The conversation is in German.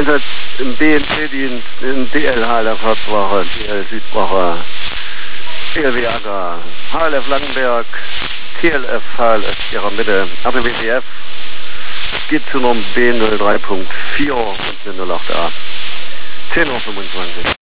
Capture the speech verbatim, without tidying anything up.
Einsatz im B N C-Dienst in D L H L F Harzwache, D L Südwache, T L W Acker, H L F Langenberg, T L F H L F Sierra Mitte, A B W C F, G Z B null drei Punkt vier und null acht A. zehn Uhr fünfundzwanzig.